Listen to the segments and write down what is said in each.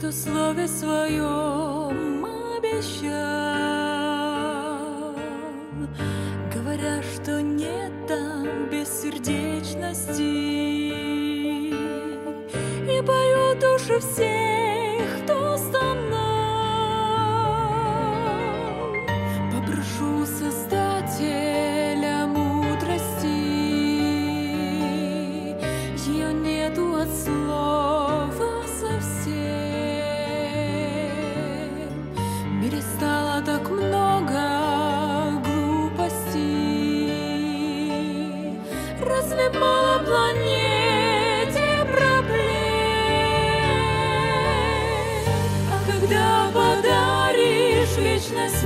что в слове своем обещал, говоря, что нет там бессердечности, и поют души всех, кто стонал. Попрошу Создателя мудрости, ее нету от слова совсем. В мире стало так много глупостей, разве мало планете проблем? А когда подаришь вечность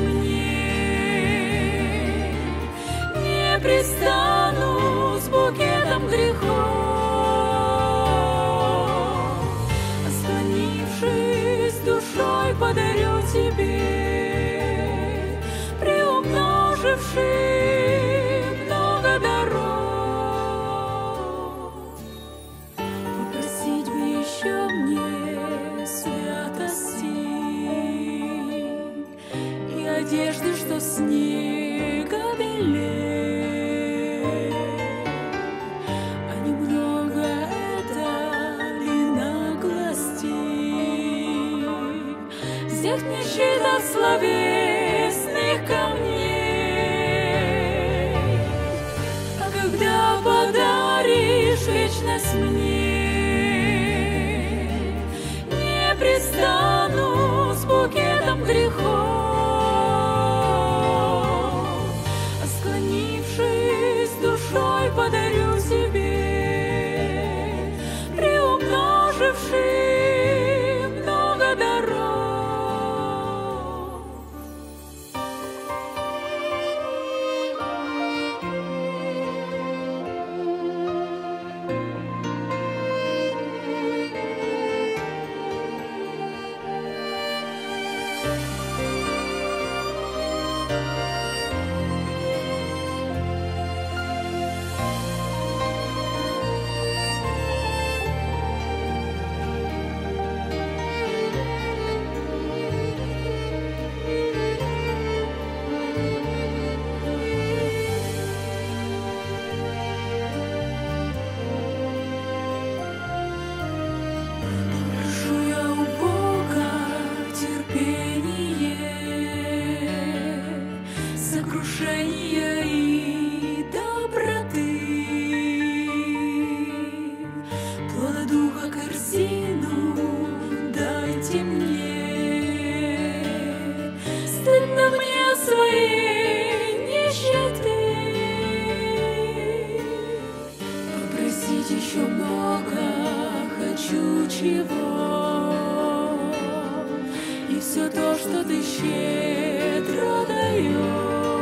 мне, не пристану с букетом грехов. Душой подарю тебе, приумноживший много даров. Попросить бы еще мне святости и одежды, что снега белее, а немного это ли наглости всех нищета словесных камней? А когда подаришь вечность мне, не пристану с букетом грехов, а склонившись душой подарю тебе, приумноживший много даров. Сокрушения и доброты, плода духа корзину дайте мне. Стыдно мне своей нищеты, попросить еще много хочу чего, и все то, что ты щедро даешь,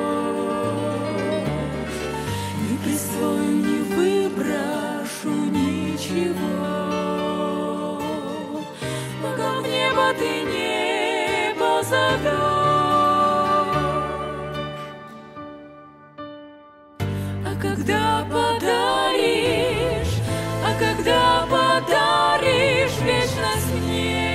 присвою, не выброшу ничего, пока в небо ты не позовешь. А когда подаришь вечность мне,